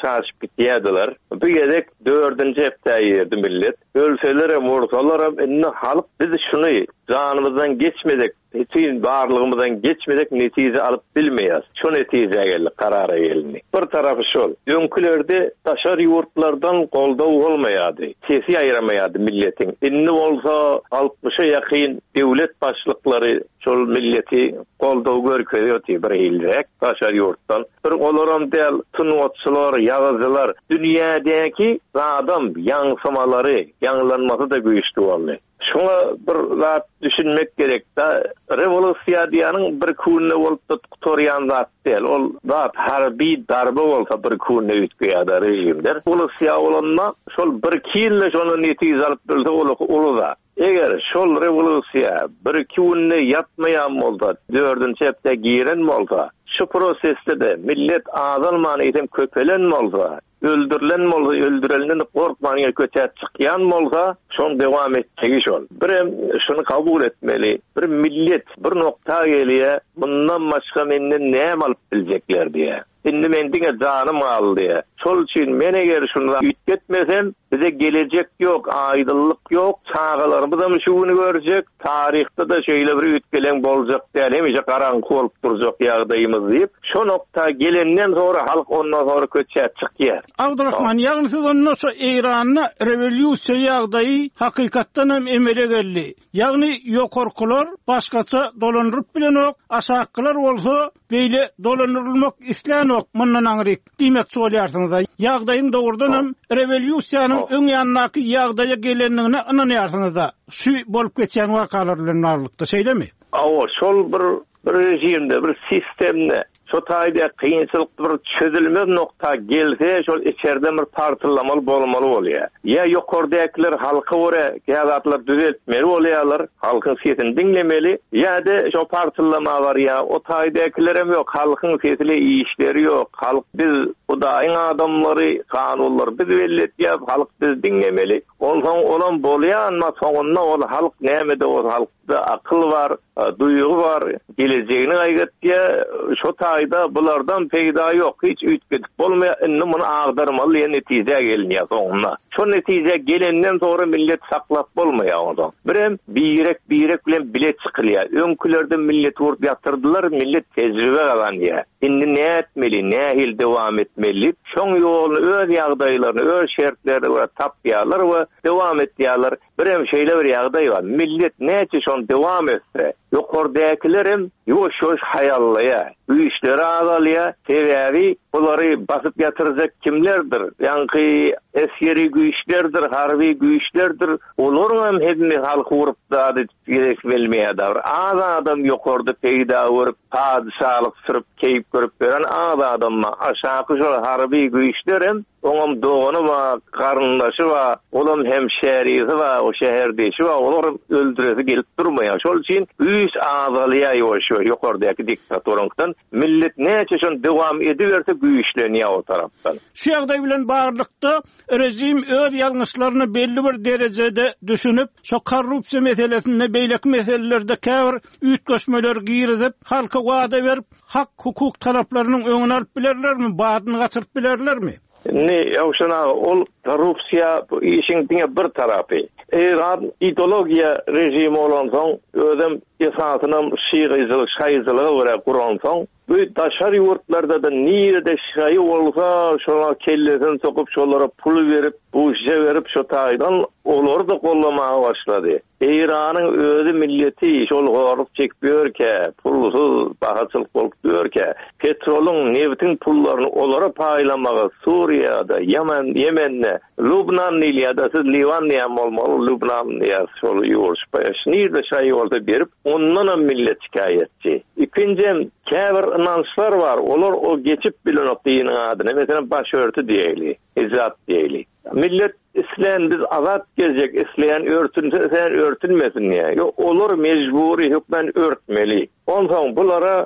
şaşyp gitýärdiler. Bu gezek 4-nji hepde ýerdi millet. Ölseler hem ortalar hem inne halyk biz şuny janymyzdan geçmedek, hiçbir barlygymyzdan geçmedek netije alyp bilmeýäs. Şu netije geldi, karara geldi. Bir tarafy şol. Öňkülerde taşar ýurtlardan goldaw bolmaýardy. Sesi aýramaýardy milletin. Inne bolsa 60'a ýakyn döwlet başlyklary şol milleti goldaw görkezýär bir ýyldyk taşar ýurtdan. Bir olaram däl tunwatçylar, ýazylar, dünýädäki adam ýaňsamalary, ýanglanmasy da güýçli boldy. Şuna bir zat düşünmek gerek da revolüsiýa diýanyň bir kunna bolup tutýan zat däl. Ol zat harbi darba bolsa bir kunna ütgeýär rejimler. Revolüsiýa bolanma şol bir kille şonu netije alyp bilse oluda. Eger şol revolüsiýa bir kunna ýatmaýan bolsa, 4-nji hepde giren bolsa, şu prosesde de millet azalmany edem köpelen bolsa, öldürülen bolsa, öldürelenden korkmanyň köçä çykýan bolsa, şonu dewam etjegi şol. Birem şunu kabul etmeli. Bir millet bir nokta gelýär, bundan başga menden näme alyp biljekler diýe. Indi mendiňe janym aldy diýe. Şol üçin men eger şunu üýtgetmesem, bize gelecek yok, aydınlyk yok, çağalarımız da şunu görecek, tarihte de şöyle bir ütkelen bolacak diýär, hemije garaňky bolup durjak ýagdaýymyz diýip, şu nokta gelenden sonra halk ondan sonra köçä çykýar. Abdurrahman, ýagny siz ondan sonra Eýranyň rewolýusiýa ýagdaýy hakykatdan hem emele geldi. Ýagny ýokarkylar başgaça dolanryp bilenok, aşakkylar bolsa beýle dolanyrylmak islenok mundan aňryk diýmek bolýarsyňyz. Ýagdaýyň dogrudan hem rewolýusiýanyň öň ýanynaky ýagdaýa gelenligine inanýarsyňyz da. Şu bolup geçen wakalar bilen barlykda şeýdemi? Awa şol bir rejimde, bir sistemde şu taýda kynçylykly bir çözülmez nokta gelse, şol içeride bir partylamaly bolmaly bolýar. Ya ýokardakylar halka göre ýazatlar düzeltmeli bolýarlar, halkyň sesini diňlemeli, ýa-da şu partylama bar ya, o taýdakylar hem ýok, halkyň sesine işleri ýok. Halk biz Hudaýyň adamlary, kanunlar biz belletýär, halk biz diňlemeli. Olan bolýanma soňunda ol halk näme-de o halkda akyl bar, duýgu bar, gelejegini gaýgatýar, şu taýda bulardan peýda ýok, hiç üýtgedip bolmaýar, indi muny agdarmaly netije gelinýär soňunda. Şu netije gelenden sonra millet saklap bolmaýar onda. Birem birek bilen bilet çykylýar. Öňkülerde millet urp ýatyrdylar, millet tejribe galanýar. Indi näme etmeli, nähil dewam etmeli? Şoň ýoly öz ýagdaýlaryny, öz şertlerini tapýarlar we dewam etýärler. Birem şeýle bir ýagdaý bar. Millet näçe şonu dewam etse, ýokardakylarym ýoş haýallaýar. Bu işleri azalýar, sebäbi bulary basyp ýatyrjak kimlerdir? Ýa-ni esgeri güýçlerdir, harby güýçlerdir. Olaryň hem hepmi halky urup da gerek bilmeýär. Az adam ýokarda peýda bolup, padşahlyk sürüp, keýip görüp beren az adamma aşağı şol harby güýçlerim oňam dogany we garyndaşy we olam hem şäherisi we o şäherdeşi we olar öldüresi gelip durmaýar. Şol üçin üýs azalýar ýokardaky diktatoryňdan millet näçe şonu dewam ediberse güýçlenýär o tarapdan. Şu ýagdaý bilen barlykda rejim öz ýalňyşlaryny belli bir derejede düşünüp, şu korrupsiýa meselesinde beýleki meselelerde käbir üýtgeşmeler girizip, halka wada berip, hak hukuk talaplarynyň öňüne alyp bilerlermi, badyny gaçyryp bilerlermi? Ne ýa-şuna ol korrupsiýa işiň bir tarapy. Eýran ideologiýa rejimi bolan soň özüm esasyny şygyjylyk we guran soň bu daşary ýurtlarda da nirede şaý bolsa şola kellesini sokup şolara pul berip bu işe berip şu taýdan olar da gollamağa başlady. Eýranyň özü milleti şol gorluk çekýärke, pulsuz bahaçylyk bolup ýörke, petrolun, neftin pullaryny olara paýlamaga Suriýada, Yemen'de, Lübnan ýa-da siz Livan diýen bolmaly, Lübnan diýen şol ýurtpaýaş nirde şaý bolsa berip ondan millet şikayetçi. İkincim käbir inançlar bar, olar o geçip bilen o diniň adyny, mesela başörtü diýeli, izat diýeli. Millet isleyen biz azat gezecek, isleyen örtünmesin diye. Olur mecburi hükmen örtmeli. Ondan bulara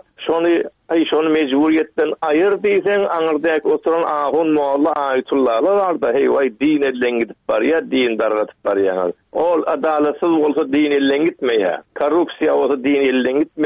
şonu mecburiyetten ayır diýsen, aňyrdaky oturan ahun molla aytullahlar var da heýway din ellen gidip bar ya, din dargatyp bar ya. Ol adalatsız bolsa din ellen gitmeýär. Korrupsiýa bolsa din ellen gitmeýär.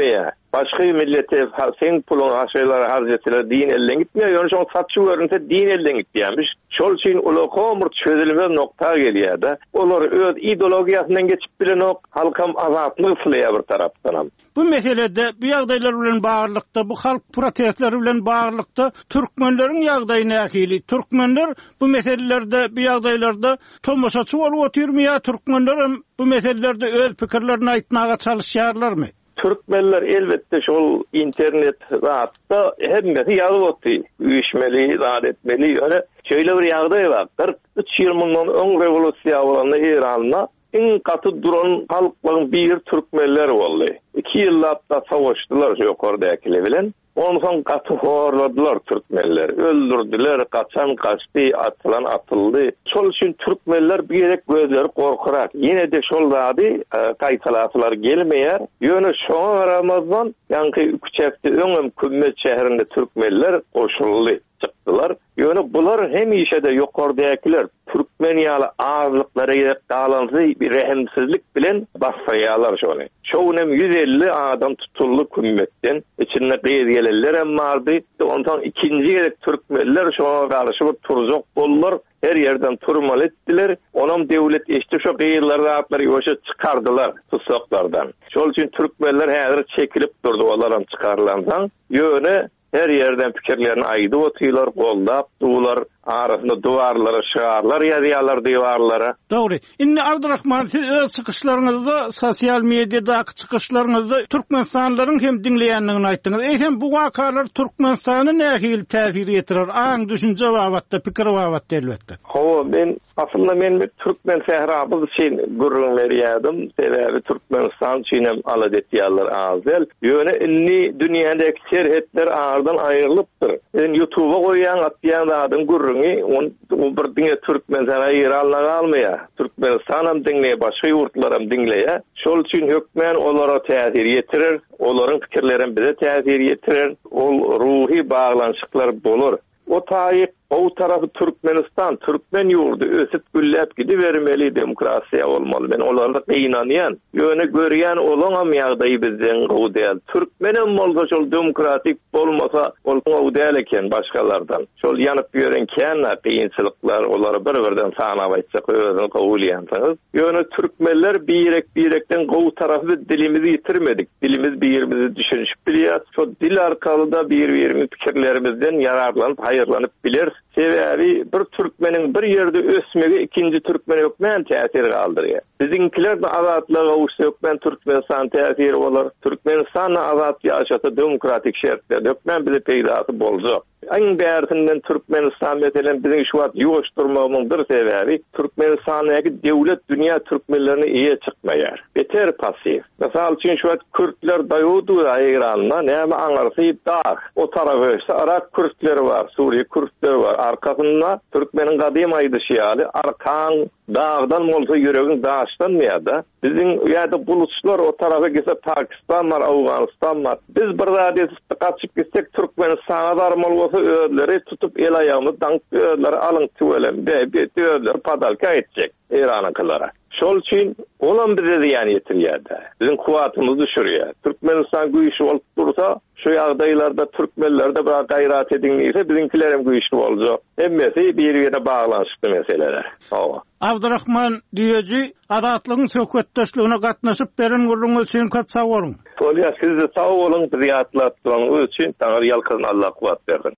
başga millete sen pulun aşylar harjatylar din elden gitmiyor. Ýöne şol satçy görünse din elden gitýänmiş. Şol üçin ular komur çözülmez nokta gelýär-de. Olar öz ideologiýasyndan geçip bilenok halkam azatlyk ýa bir tarapdan. Bu meselede bu ýagdaýlar bilen baglykda, bu halk protestleri bilen baglykda türkmenleriň ýagdaýy nähili? Türkmenler bu meselelerde, bu ýagdaýlarda tomoşaçy bolup oturmaya, türkmenler bu meselelerde öz pikirlerini aýtmaga çalışýarlarmy? Türkmenler elbette şol internet rahatda hemmesi ýazyp otdy. Üýüşmeli, zat etmeli. Öyle şöyle bir ýagdaý bar. 43 ýyl mundan öň rewolusiýa bolanda Iranda en katı duran halkların bir Türkmenler boldy. 2 ýyllapda savaşdylar ýokardakylar bilen. Ondan katı horladılar Türkmenler. Öldürdüler, kaçan kaçtı, atılan atıldı. Şol üçün Türkmenler bir yerek gözleri korkurak. Yine de şol zadi kaytalatlar gelmeyer. Yönü şoňa garamazdan yankı küçekti öňem Kümmet şäherinde Türkmenler koşuldy. Çıktılar. Yönü bular hem işede yokardakiler Türkmen ýaly azlyklary ýetgalanzy bir rehimsizlik bilen bassaýarlar şonu. Şoňam 150 adam tutuldy Kümmetden. İçinde gıýyzgeler hem bardy. Ondan ikinji gerek Türkmenler şoňa garşy bir turjak bollar. Her yerden turmal ettiler. Onam devlet eşdi şo gıýyzlary atlary ýoşa çykardylar tutsaklardan. Şol üçin Türkmenler häzir çekilip durdy olaram çykarlandan. Ýöne her yerden pikirlerini aýdyp otylar, gollap dular, arasynda duvarlara, şaarlar ýazýarlar diwarlara. Dogry. Indi Abdurrahman, siz öz çykyşlaryňyzda, sosial mediada çykyşlaryňyzda Türkmenstanlaryň hem dinleýänligini aýtdyňyz. Eýsem bu wakalar Türkmenstany nähili täsir ýetirer? Aň düşünje wagtda, pikir wagtda elbetde. Men aslında bir Türkmen sehrabı görünmeriydim. Sebebi Türkmenistan çiğnem aladetiyallar azel. Yöne inni dünyadaki serhetler ağırdan ayrılıptır. YouTube'a koyan atlayan adın görünü, o bir dinle Türkmen sehrayı almaya. Türkmenistan'ım dinleye, başka yurtlarım dinleye. Şol için hükmen onlara tesir yetirir. Onların fikirlerin bize tesir yetirir. O ruhi bağlanışıklar bulur. O tayyip o tarafı Türkmenistan, Türkmen yurdu ösüp güllep gidivermeli, demokrasiya olmalı. Ben onlarda kıynanyan, yöne görýän olaňam ýagdaýy bizden gowy däl. Türkmenem bolsa şol demokratik bolmasa, gowy däl eken başgalardan. Şol ýanyp ýörenken kıýynçylyklar, olary bir-birden sanap aýtsak, özüni kabul ýansaňyz. Yöne Türkmenler birekden gowy tarafy dilimizi ýitirmedik. Dilimiz birimizi düşünüp bilýär. Şol dil arkaly da bir-birimiz pikirlerimizden yararlanyp, haýyrlanyp biler. Sebebi bir Türkmenin bir yerde ösmegi ikinci Türkmen ökmen täsir galdyrýar. Biziňkiler de azatlyga gowuşsa ökmen Türkmenistan täsiri bolar. Türkmenistan azat ýaşata demokratik şertler ökmen bize peýdasy boljak. Aň bärsinden Türkmenistan meselen biziň şu wagt ýoşdurmamyň bir sebebi Türkmenistanyňky döwlet dünýä türkmenlerini iýe çykmaýar. Beter pasiv. Mesal üçin şu wagt Kürtler daýudy aýyralma, näme aňarsy dağ. O tarafy Arak Kürtleri bar, Suriýe Kürtleri bar. Arkasynda Türkmeniň gadym aýdyşýaly arkan dağdan bolsa ýöregiň daşdanmaýar. Biziň ýa-da bulutçular o tarafa gelse Pakistan var, Awganistan var. Biz bir zady gaçyp gitsek Türkmenistana barmaly bolsa özleri tutup el aýagyny dank özleri alyň tüwelen be özleri padalka etjek Iranyňkylara. Şol üçin olan bize ziyan ýetirýär-de. Biziň kuwatymyzy düşürýär. Türkmenistan güýçli bolup dursa, şu ýagdaýlarda Türkmenler de bir gaýrat edinýse, biziňkiler hem güýçli boljak. Hemmesi bir-birine baglanşykly meseleler. Abdurrahman Diýeji, adatlygyň söhbetdeşligine gatnaşyp beren gurruňyz üçin köp sag bolun. Şol siz de sag bolun, bizi ýatlatdygyňyz üçin taňry ýalkyny Allah kuwat bersin.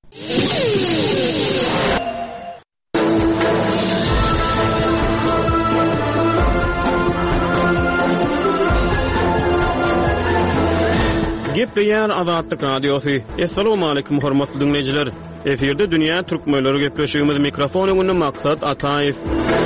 Gepleýär Azatlyk Radiosu. Assalamu alaykum hormatly dinleýijiler. Eferde dünýä türkmenleri gepleşýümiz mikrofon öňünde maksat Ataýew.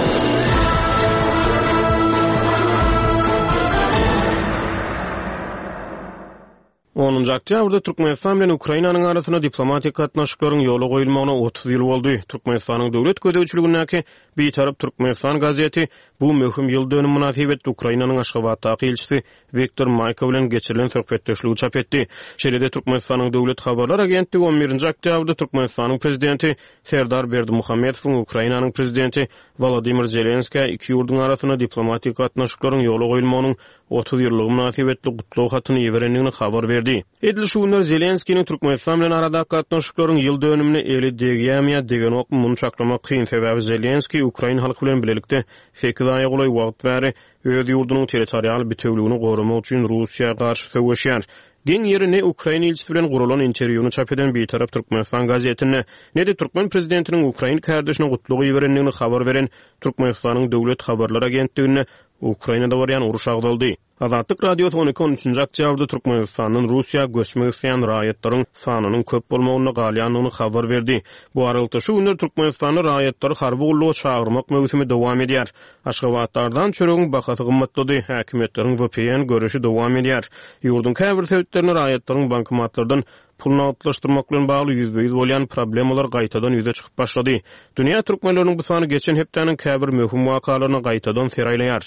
10-njy oktýabrda Türkmenistan bilen Ukrainanyň arasyna diplomatik gatnaşyklaryň ýoly goýulmagyna 30 ýyl boldy. Türkmenistanyň döwlet gödäwçiligindäki Beýtarap Türkmenistan gazeti bu möhüm ýyl dönüm münasibetde Ukrainanyň Aşgabatdaky elçisi Viktor Mayko bilen geçirilen söhbetdeşligi çap etdi. Şeýle Türkmenistanyň döwlet habarlar agentligi 11-nji oktýabrda Türkmenistanyň prezidenti Serdar Berdimuhammedowyň Ukrainanyň prezidenti Volodymyr Zelenskiy iki ýurduň arasyna diplomatik gatnaşyklaryň ýoly goýulmagynyň 30 ýyllygy münasibetde gutlaw hatyny ýeberenligini habar berdi. berdi. Edilşuwlar Zelenskiň Türkmenistan bilen arada gatnaşyklaryň ýyl dönümine eli degýärmi degen ok muny çaklamak kyn. Sebäbi Zelenski Ukraina halky bilen bilelikde 8 aýa golay wagt bäri öz ýurdunyň territorial bütünligini gorumak üçin Russiýa garşy söwüşýär. Gen yerine Ukraina ilçisi bilen gurulan interwýuny çap eden bir tarap Türkmenistan gazetine ne de Türkmen prezidentiniň Ukraina kardeşine gutlugy berenligini habar beren Türkmenistanyň döwlet habarlar agentligine Ukrainada barýan uruş agdaldy. Azatlyk radiosu 13-nji oktýabrda Türkmenistanyň Russiýa göçmek isleýän raýatlaryň sanynyň köp bolmagyny galýanyny habar berdi. Bu aralykda şu günler Türkmenistanyň raýatlary harby gullugy çağırmak mövsümi dowam edýär. Aşgabatlardan çöregiň bahasy gymmatlady, häkimetleriň VPN görüşi dowam edýär. Ýurdun käbir sebäplerini raýatlaryň bankomatlardan pulny atlaşdyrmak bilen bagly ýüzbeýiz bolýan problemalar gaýtadan ýüze çykyp başlady. Dünýä türkmenläriniň bu sany geçen hepdeniň käbir möhüm wakalaryny gaýtadan seraýlaýar.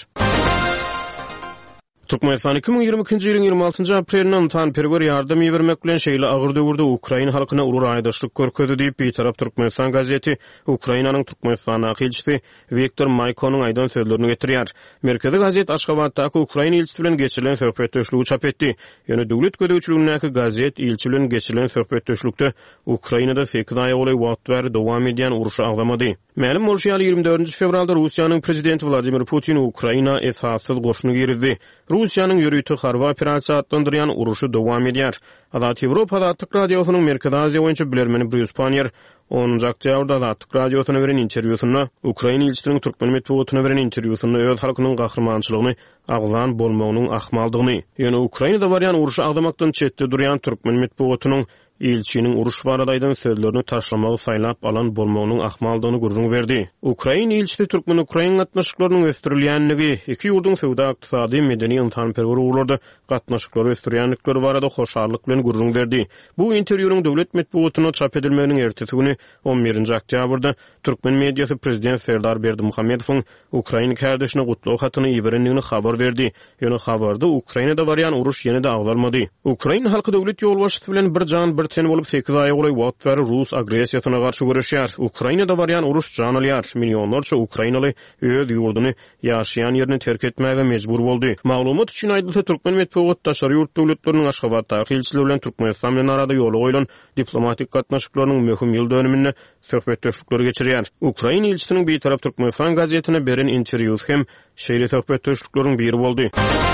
Türkmenistan 2022-nji ýylyň 26-njy aprelinden tanperwer ýardam bermek bilen şeýle agyr döwürde Ukraina halkyna uly raýdaşlyk görkezdi diýip bir tarap Türkmenistan gazeti Ukrainanyň Türkmenistana elçisi Viktor Maykonyň aýdan sözlerini getirýär. Merkezi gazet Aşgabatdaky Ukraina elçisi bilen geçirilen söhbetdeşligi çap etdi. Ýöne döwlet gödäwçiligindäki gazet elçi bilen geçirilen söhbetdeşlikde Ukrainada 8 aýa golay wagt bäri dowam edýän uruşy agdamady. Ma'lum bolýar 24 fevralda Russiýanyň prezidenti Vladimir Putin Ukraina esassız goşuny girdi. Russiýanyň ýürüýti harby operasiýa adlandyrýan uruşy dowam edýär. Azat Ýewropa Azatlyk radiosynyň Merkezi Aziýa boýunça bilermeni Bruce Panier 10-njy oktýabrda Azatlyk radiosyna beren interwýusynda Ukraina ilçisiniň türkmen medeniýetine beren interwýusynda öz halkynyň gahrmançylygyny aglan bolmagynyň ahmaldygyny, ýöne Ukrainada barýan uruşy agdamakdan çetde durýan türkmen medeniýetiniň ilçiniň uruş baradaýdan sözlerini taşlamagy saýlap alan bolmagynyň ahmaldygyny gurrun berdi. Ukraina ilçisi türkmen Ukraina gatnaşyklarynyň östürilýänligi, iki ýurdun sowda ykdysady medeni yntanperwer urlarda gatnaşyklary östürilýänlikleri barada hoşarlyk bilen gurrun berdi. Bu interwýunyň döwlet medeniýetine çap edilmeginiň ertesi güni 11-nji oktýabrda türkmen mediýasy prezident Serdar Berdimuhammedowyň Ukraina kardeşine gutlugy hatyny ýeberenligini habar berdi. Ýöne habarda Ukrainada barýan uruş ýene-de agdalmady. Ukraina halky döwlet ýolbaşçysy bilen bir jan bir ten bolup 8 aýa golay wagt bäri Rus agresiýasyna garşy görüşýär. Ukrainada barýan uruş jan alýar. Milyonlarça Ukrainaly öz ýurduny ýaşaýan ýerini terk etmäge mejbur boldy. Maglumat üçin aýdylsa türkmen medeniýet daşary ýurt döwletleriniň Aşgabatdaky elçileri bilen Türkmenistan bilen arada ýoly goýulan diplomatik gatnaşyklarynyň möhüm ýyl dönümine söhbetdeşlikleri geçirýär. Ukraina elçisiniň bir tarap Türkmenistan gazetine beren interwýusy hem şeýle söhbetdeşlikleriň biri boldy.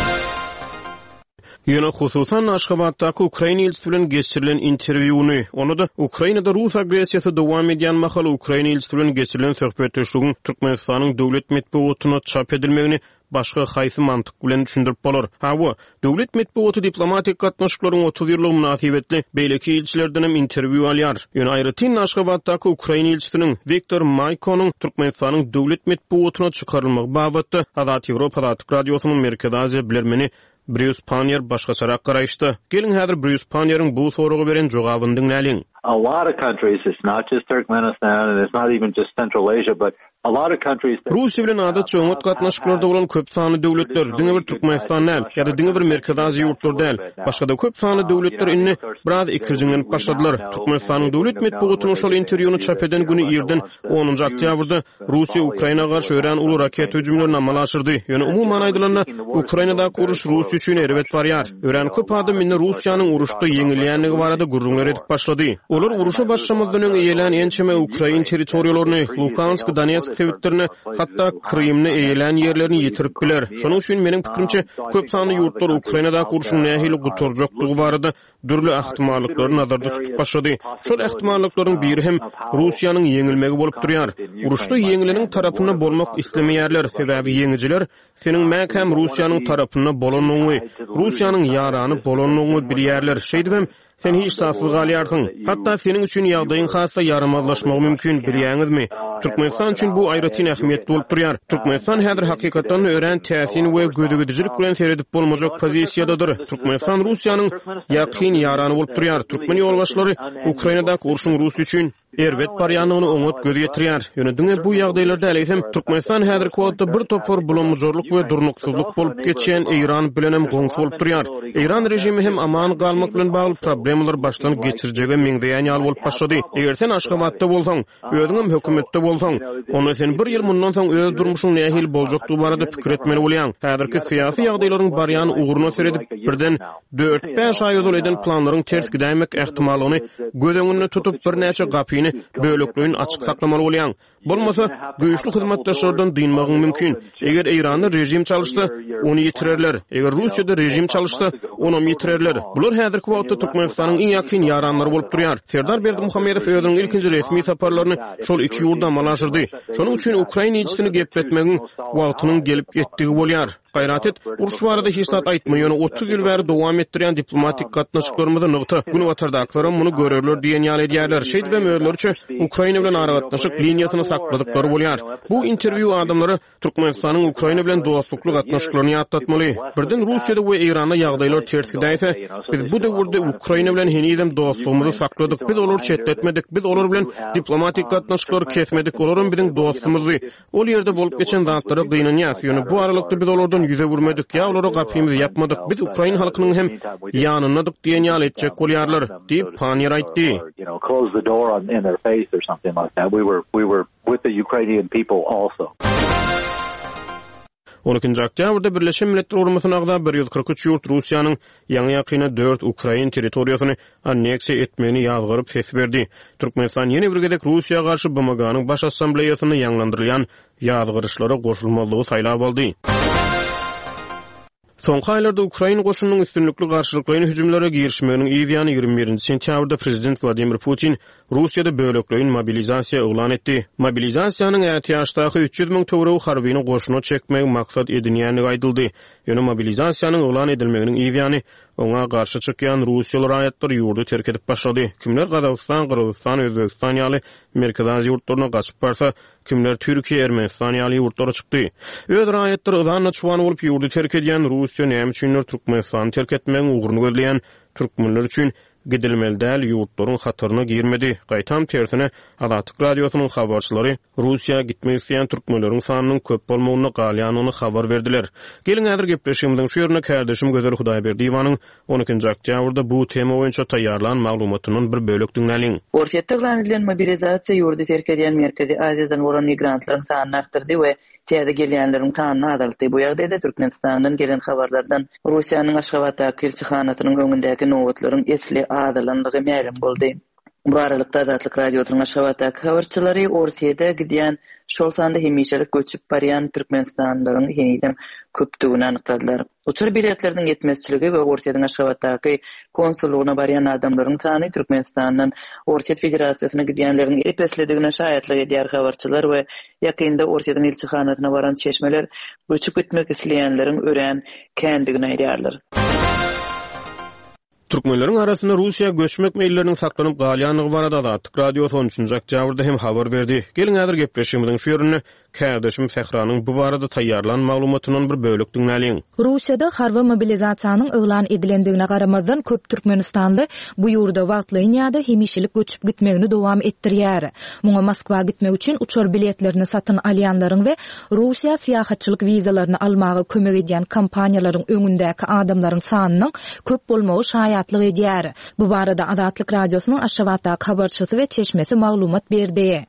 Ýöne hususan Aşgabatdaky Ukraina elçisi bilen geçirilen interwýuny, onu da Ukrainada Rus agresiýasy dowam edýän mahala Ukraina elçisi bilen geçirilen söhbetdeşligiň Türkmenistanyň döwlet medeniýetine çap edilmegini başga haýsy mantyk bilen düşündirip bolar. Hawa, döwlet medeniýeti diplomatik gatnaşyklaryň 30 ýyllyk münasibetli beýleki elçilerden hem interwýu alýar. Ýöne aýratyn Aşgabatdaky Ukraina elçisiniň Viktor Maykonyň Türkmenistanyň döwlet medeniýetine çykarylmak babatda Azat Ýewropa Azatlyk radiosynyň Merkezi Aziýa bilermeni Bruce Panier başgaçarak garaýşdy. Gelin häzir Bruce Panier'iň bu soraga beren jogabyny dinläliň. A lot of countries, it's not just Turkmenistan and it's not even just Central Asia, but a lot of countries Russiýa bilen adat söňet gatnaşyklarda bolan köp sany döwletler, diňe bir Türkmenistan näl, ýa-da diňe bir Merkezi Aziýa ýurtlar däl. Başga da köp sany döwletler inni biraz ikirjiňen başladylar. Türkmenistanyň döwlet medeniýetiniň şol interwýuny çap eden güni ýerden 10-njy oktýabrda Russiýa Ukrainaga garşy ören uly raket hüjümlerini amallaşdyrdy. Ýöne umumyň aýdylanda Ukrainadaky uruş Russiýa üçin erbet barýar. Ören köp adam inni Russiýanyň uruşda ýeňilýänligi barada gurrunlar edip başlady. Olar uruşa başlamazdan öňe eýelen ençeme Ukraina territoriýalaryny, Luhansk, Donetsk sebäplerini, hatda Krymny eýelen ýerlerini ýitirip biler. Şonuň üçin meniň pikirimçe köp sany ýurtlar Ukrainadaky uruşyň nähili guturjaklygy barada dürli ähtimallyklary nazarda tutup başlady. Şol ähtimallyklaryň biri hem Russiýanyň ýeňilmegi bolup durýar. Uruşda ýeňileniň tarapynda bolmak islemeýärler, sebäbi ýeňijiler seniň mäkem Russiýanyň tarapynda bolanyňy, Russiýanyň ýarany bolanyňy bilýärler. Şeýdibem sen hiç safsız galýarsyň. Hatda seniň üçin ýagdaýyň hassa yaramazlaşmagy mümkin, bilýäňizmi? Türkmenistan üçin bu aýratyn ähmiýetli bolup durýar. Türkmenistan häzir hakykatdan ören täsir we gödügüdijilik bilen seredip bolmajak pozisiýadadyr. Türkmenistan Russiýanyň ýakyn ýarany bolup durýar. Türkmen ýolbaşçylary Ukrainadaky uruşyň Russiýa üçin Erbet barýanyny oňat göz ýetirýär. Ýöne bu ýagdaýlarda äleýsem Türkmenistan häzirki wagtda bir topar bulanmazorluk we durnuksuzluk bolup geçýän Iran bilen hem goňşy bolup durýar. Iran rejimi hem aman galmak bilen bagly problemalar başdan geçirjege meňdeýän ýal bolup başlady. Eger sen Aşgabatda bolsaň, özüň hökümetde bolsaň, onu sen bir ýyl mundan soň öz durmuşyň nähil boljakdy barada pikir etmeli bolýan. Häzirki syýasy ýagdaýlaryň barýany ugruny seredip birden 4-5 aý ýol eden planlaryň ters gidämek ähtimalyny göz öňünde tutup bir näçe gapyny bölüklüğün açık saklamalı bolýan. Bolmasa güýçli hyzmatdaşlardan dynmagyň mümkin. Eger Iranda rejim çalışsa, onu ýitirerler. Eger Russiýada rejim çalışsa, onu ýitirerler. Bular häzirki wagtda Türkmenistanyň iň ýakyn ýaranlary bolup durýar. Serdar Berdimuhammedow özüniň ilkinji resmi saparlaryny şol iki ýurda amallaşdyrdy. Şonuň üçin Ukraina ýetisini gepletmegiň wagtynyň gelip getdigi bolýar. Gayratet uruş barada hiç zat aýtmaýan 30 ýyl bäri dowam etdirýän diplomatik gatnaşyklarymyzy nygty. Bunu watardaklarym muny görerler diýen ýaly edýärler. Şeýdi we möýürlerçe Ukraina bilen aragatnaşyk liniýasyny sakladyklary bolýar. Bu interwiu adamlary Türkmenistanyň Ukraina bilen dostlukly gatnaşyklaryny ýatdatmaly. Birden Russiýada we Iranda ýagdaýlar ters gidäýse, biz bu döwürde Ukraina bilen henizem dostlugymyzy sakladyk. Biz olary çetletmedik. Biz olar bilen diplomatik gatnaşyklary kesmedik. Olaryň biziň dostumyzy ol ýerde bolup geçen zatlary gynanýar. Ýöne bu aralykda biz olardan yüze vurmadyk ya olara gapymy yapmadyk. Biz Ukraina halkynyň hem ýanynadyk diýen ýaly etjek bolýarlar diýip Panier aýtdy. Close the door in their face or something like that. We were with the Ukrainian people also. 12 oktýabrda Birleşen Milletler Guramasyna agda 143 ýurt Russiýanyň ýaňy ýakyna 4 Ukraina territoriýasyny anneksiýa etmegini ýazgyryp ses berdi. Türkmenistan ýene bir gedek Russiýa garşy BMG-nyň baş assambleýasyny ýanlandyrylýan ýazgyryşlara goşulmalygy saýlap aldy. Soňky aýlarda Ukraina goşunynyň üstünlükli garşylyklaryny hüjümlere girişmeginiň ýygyny 21 sentýabrda prezident Vladimir Putin Russiýada bölekleýin mobilizasiýa eglan etdi. Mobilizasiýanyň ätiýaşdaky 300 000 töwereg harbyny goşuna çekmek maksat edilýänligi aýdyldy. Ýöne mobilizasiýanyň eglan edilmeginiň ýygyny oňa garşy çykýan Russiýaly raýatlar ýurdu terk edip başlady. Kimler Gazawstan, Gyrgyzstan, Özbegistan ýaly merkezi ýurtlaryna gaçyp barsa, kimler Türkiýe, Ermenistan ýaly ýurtlara çykdy. Öz raýatlar ýa-da çuwan bolup ýurdu terk edýän Russiýa näme üçin Türkmenistany terk etmegiň ugruny gözleýän türkmenler üçin gidilmeli däl ýurtlaryň hatyryna girmedi. Gaýtam tersine Azatlyk radiosynyň habarçylary Russiýa gitmek isleýän türkmenleriň sanynyň köp bolmagyny galýanyny habar berdiler. Gelin häzir gepleşýärmiň şu ýerine kardeşim Gözel Hudaýberdiýewanyň 12 oktýabrda bu tema boýunça taýýarlanan maglumatynyň bir bölek dinläliň. Orsiýetde glandylan mobilizasiýa ýurdu terk edýän Merkezi Aziýadan bolan migrantlaryň sanyny artdyrdy we täze gelýänleriň sanyny azaltdy. Bu ýagdaýda Türkmenistandan gelen habarlardan Russiýanyň Aşgabatdaky elçihanatynyň öňündäki nowatlaryň esli adalandygy ma'lum boldy. Bu aralykda Azatlyk radiosynyň Aşgabatdaky habarçylary Orsiýada gidýän şol sanda hemişelik göçüp barýan Türkmenistanlylaryň henizem köpdigini anykladylar. Uçur biletleriniň yetmezçiligi we Orsiýanyň Aşgabatdaky konsullugyna barýan adamlaryň sany Türkmenistandan Orsiýa Federasiýasyna gidýänleriň epesledigine şaýatlyk edýär habarçylar we ýakynda Orsiýanyň elçihanatyna baran çeşmeler göçüp gitmek isleýänleriň ören kendigini aýdýarlar. Türkmenleriň arasynda Russiýa göçmek meýillerini saklanyp galýanyny barada Azatlyk radiosu 13 oktýabrda hem habar berdi. Gelin häzir gepleşýärmiň şu ýerine kardeşim Sehranyň bu barada taýýarlanan maglumatynyň bir bölek dinläliň. Russiýada harby mobilizasiýanyň eglan edilendigine garamazdan köp Türkmenistanly bu ýurda wagtly ýa-da hemişelik göçüp gitmegini dowam etdirýär. Muňa Moskwa gitmek üçin uçur biletlerini satyn alýanlaryň we Russiýa syýahatçylyk wizalaryny almagy kömek edýän kompaniýalaryň öňündäki adamlaryň sanynyň köp bolmagy şaýatlyk edýär. Bu barada Azatlyk radiosynyň Aşgabatdaky habarçysy we çeşmesi maglumat berdi.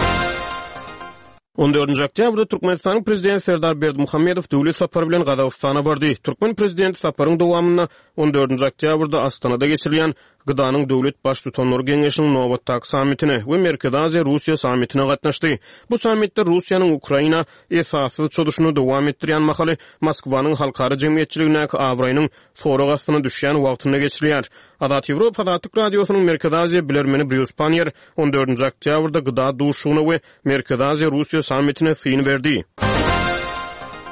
14 oktýabrda Türkmenistanyň prezidenti Serdar Berdimuhammedow döwlet sapary bilen Gazawstana bardy. Türkmen prezidenti saparyň dowamyna 14 oktýabrda Astanada geçirilýän Gıdanyň döwlet baş tutanlary geňeşiniň nowatdaky sammitine we Merkezi Aziýa Russiýa sammitine gatnaşdy. Bu sammitde Russiýanyň Ukraina esasy çödüşini dowam etdirýän mahaly Moskwanyň halkary jemgyýetçiligindäki awraýynyň sorag astyna düşýän wagtyna geçirilýär. Azat Ýewropa Azatlyk radiosynyň Merkezi Aziýa bilermeni Bruce Panier 14 oktýabrda Gıda duşugyna we Merkezi Aziýa Russiýa sammitine syn berdi.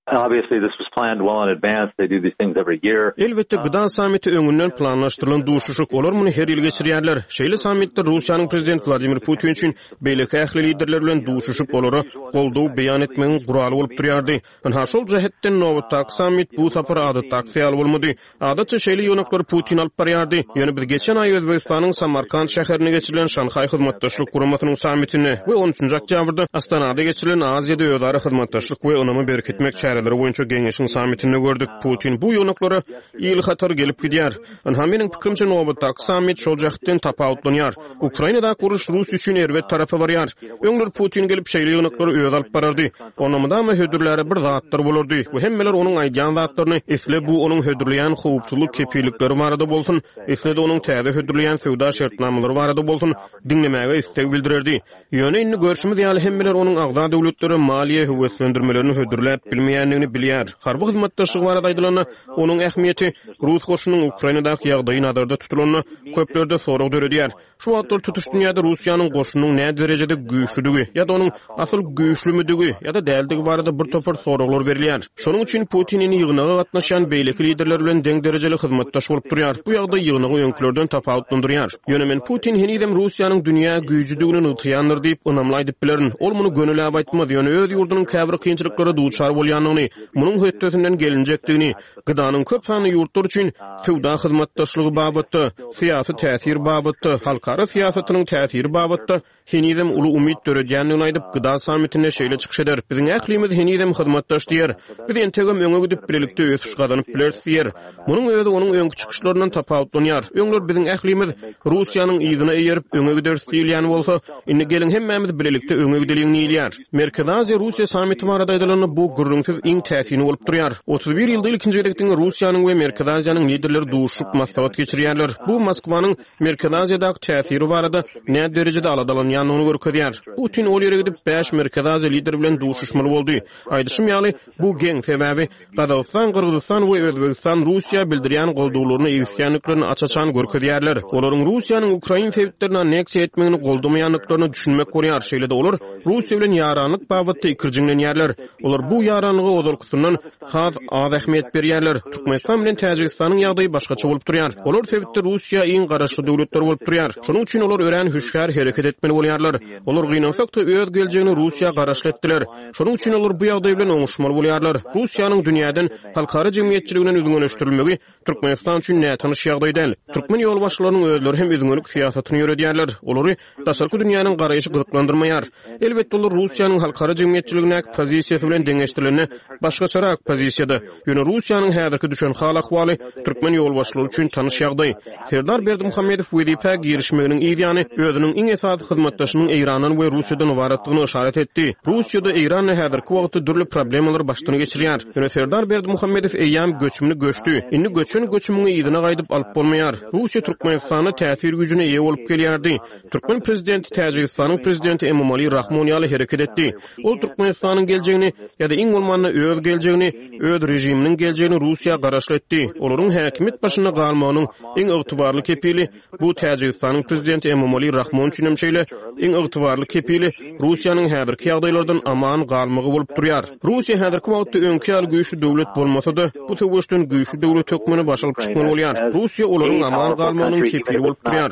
Obviously, this was planned well in advance. They do these things every year. Elbette gıda samiti öňünden planlaşdyrylan duşuşuk olar muny her ýyl geçirýärler. Şeýle samitde Russiýanyň prezidenti Vladimir Putin üçin beýleki ähli liderler bilen duşuşup olary goldaw beýan etmegiň guraly bolup durýardy. Ha şol jehetden nowatdaky samit bu sapar adatdaky ýaly bolmady. Adatça şeýle ýönekler Putin alyp barýardy. Ýöne biz geçen aý Özbegistanyň Samarkand şäherine geçirilen Şanhay hyzmatdaşlyk guramatynyň samitini we 13-nji oktýabrda Astanada geçirilen Aziýada öýdary hyzmatdaşlyk we onymy berkitmek çäreleri boýunça geňeşiň samitini gördük. Putin bu ýöneklere ýyl hatar gelip gidýär. Ha meniň pikirimçe nowatdaky samit şol jahtyň tapawutlanýar. Ukrainada uruş Rus üçin erwet tarapy barýar. Öňler Putin gelip şeýle ýönekleri öýe alyp barardy. Onamda mı hödürleri bir zatlar bolurdy. Bu hemmeler onuň aýdýan zatlaryny esle bu onuň hödürleýän howpsuzlyk kepillikleri barada bolsun, esle de onuň täze hödürleýän sowda şertnamalary barada bolsun diňlemäge istek bildirerdi. Ýöne inni görüşimiz ýaly hemmeler onuň agza döwletleri maliýe höwetlendirmelerini hödürläp bilmeýänligini bilýär. Harby hyzmatdaşlygy barada aýdylany onuň ähmiýeti Rus goşunyň Ukrainadaky ýagdaýy nazarda tutulanyny köplerde sorag döredýär. Şu wagtlar tutuş dünýäde Russiýanyň goşunyň näme derejede güýçlüdigi ýa-da onuň asyl güýçlümidigi ýa-da däldigi barada bir topar soraglar berilýär. Şonuň üçin Putinin ýygynaga gatnaşan beýleki liderler bilen deň derejeli hyzmatdaş bolup durýar. Bu ýagdaý ýygynagy öňkülerden tapawutlandyrýar. Ýöne men Putin henidem Russiýanyň dünýä güýçlüdigini ýytýandyr diýip ynamlaýdyp bilerin. Ol muny gönüläp aýtmady. Ýöne öz ýurdunyň käbir kynçylyklary duçar bolýanlygyny, munyň hötdesinden gelinjekdigini, gydanyň köp sany ýurtlar üçin sowda hyzmatdaşlygy babatda, syýasy täsir babatda, halkara syýasatynyň täsiri babatda henidem uly umyt döredýändigini aýdyp gıda samitine şeýle çykyş eder. Biziň ählimiz henidem hyzmatdaş diýer. Biz entegem öňe gidip birlikde ösüş gazanyp bilersiýer. Munyň öňe onuň öňkü çykışlaryndan tapawutlanýar. Öňler biziň ählimiz Russiýanyň ýygyna eýerip öňe gidersiýän bolsa, indi gelin hemmämiz birlikde öňe gideligini ýylýar. Merkezi Aziýa Russiýa samiti barada aýdylany bu gürrüňsiz iň täsirli bolup durýar. 31 ýylda ilkinji direktiň Russiýanyň we Merkezi Aziýanyň liderleri duşup maslahat geçirýärler. Bu Moskwanyň Merkezi Aziýadaky täsiri barada näme derejede aladalanýanyny görkezýär. Putin ol ýere gidip 5 Merkezi Aziýa lideri bilen duşuşmaly boldy. Aýdyşym ýaly bu geň sebäbi Gazawstan, Kyrgyzstan we Özbegistan Russiýa bildirýän goldawlaryny eýsýänliklerini açaçan görkezýärler. Olaryň Russiýanyň Ukraina sebäplerine anneksiýa etmegini goldamaýanlyklaryny düşünmek görýär. Şeýle de olar Russiýa bilen ýaranlyk babatda ikirjiňlenýärler. Olar bu ýaranlygy ozalkysyndan has az ähmiýet berýärler. Türkmenistan bilen Täjikistanyň ýagdaýy başgaça bolup durýar. Olar sebäpde Russiýa iň garaşly döwletler bolup durýar. Şonuň üçin olar ören hüşgär hereket etmeli bolýarlar. Olar gynansak da öz geljegini Russiýa garaşly etdiler. Şonuň üçin olar bu ýagdaý bilen oňuşmaly bolýarlar. Russiýanyň dünýäden halkara jemgyýetçiligine üzgünleşdirilmegi Türkmenistan üçin nätanyş ýagdaý däl. Türkmen ýolbaşçylarynyň özleri hem üzgünlük syýasatyny ýöredýärler. Olary daşarky dünýäniň garaýşy gyzyklandyrmaýar. Elbetde olar Russiýanyň halkara jemgyýetçiligine pozisiýasy bilen deňeşdirileni başgaçarak pozisiýada. Ýöne Russiýanyň häzirki düşen hal ahwaly Türkmen ýolbaşçylary üçin tanyş ýagdaý. Serdar Berdimuhammedow WDP girişmeginiň ýa-ni özüniň iň esasy hyzmatdaşynyň Eýranyň we Russiýadan ibaratlygyny işaret etdi. Russiýada Eýran häzirki wagtda dürli problemler başlyny geçirýär. Ýöne Serdar Berdimuhammedow eýýam göçümini göçdi. Indi göçümiň ýygyna gaýdyp alyp bolmaýar. Russiýa Türkmenistana täsir güjüne eýe bolup gelýärdi. Türkmen prezidenti Täjikistanyň prezidenti Emomali Rahmon ýaly hereket etdi. Ol Türkmenistanyň geljegini ýa-da iň bolmanda öz geljegini, öz rejiminiň geljegini Russiýa garaşly etdi. Olaryň häkimet başyna galmagynyň iň ygtybarly kepili bu Täjikistanyň prezidenti Emomali Rahmon üçin hem şeýle iň ygtybarly kepili Russiýanyň häzirki ýagdaýlardan aman galmagy bolup durýar. Russiýa häzirki wagtda öňki ýaly güýçli döwlet bolmasa-da bu töweşden güýçli döwlet hökmüni başalyp çykmaly bolýar. Russiýa olaryň aman galmagynyň kepili bolup durýar.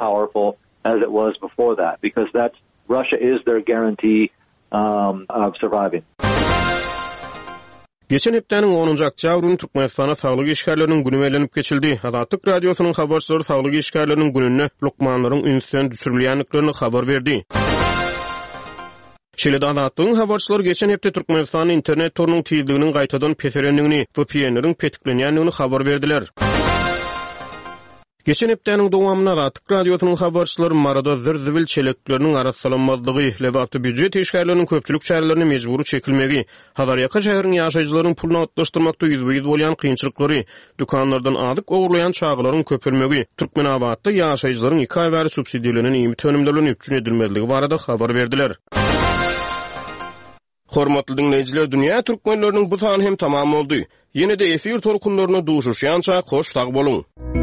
As it was before that, because that's Russia is their guarantee of surviving. Geçen hepdeniň 10-njy oktýabryny Türkmenistana saglyk işgärleriniň güni belenip geçildi. Azatlyk radiosynyň habarçylary saglyk işgärleriniň gününe lukmanlaryň ünsünden düşürilýänliklerini habar berdi. Şeýle-de Azatlygyň habarçylary geçen hepde Türkmenistanyň internet torunyň tizliginiň gaýtadan peserenligini, VPN-leriň petiklenýänligini habar berdiler. Geçen hepdeniň dowamyna Azatlyk radiosynyň habarçylary marada zirzibil çelekleriniň arassalanmazlygy, lewapty büdjet işgärleriniň köpçülik şäherlerine mejburi çekilmegi, Hadarýaka şäheriniň ýaşaýjylarynyň puluny atlaşdyrmakda ýüzbeýiz bolýan kynçylyklary, dukanlardan azyk ogurlayan çağlaryň köpelmegi, Türkmenabatda ýaşaýjylaryň 2 aý bäri subsidiýalanyň ýymy önümler bilen üpçün edilmezligi barada habar berdiler. Hormatly dinleýijiler, dünýä türkmenleriniň bu sany hem tamam boldy. Ýene-de efir torkunlaryna duşuşýança hoş sag boluň.